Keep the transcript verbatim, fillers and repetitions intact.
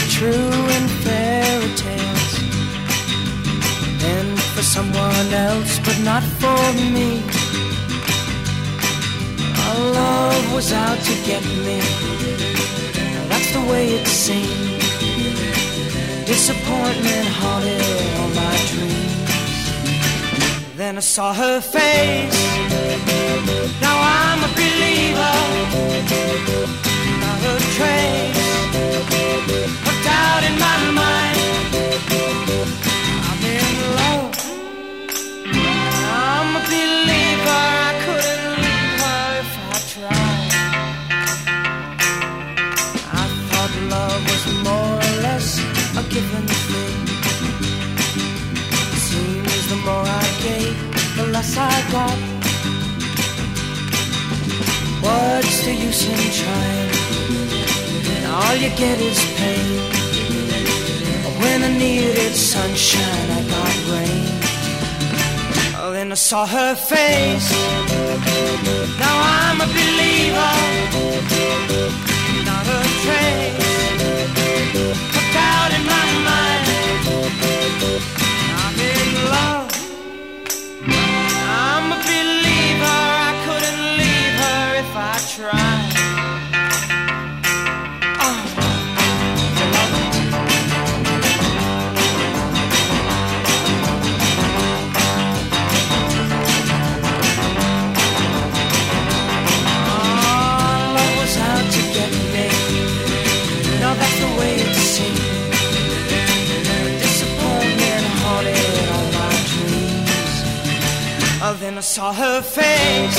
true in fairy tales, and for someone else, but not for me. Our love was out to get me, that's the way it seemed. Disappointment haunted all my dreams. Then I saw her face, now I'm a believer. Not a trace of doubt in my mind. I'm in love, I'm a believer. I couldn't leave her if I tried. I thought love was more or less a given thing. It seems the more I gave, the less I got. What's the use in trying? All you get is pain. When I needed sunshine, I got rain. Oh, then I saw her face, now I'm a believer. Not a trace of doubt in my mind. I'm in love, I'm a believer. I couldn't leave her if I tried. That's the way it seemed. Disappointment haunted all my dreams. Oh, then I saw her face,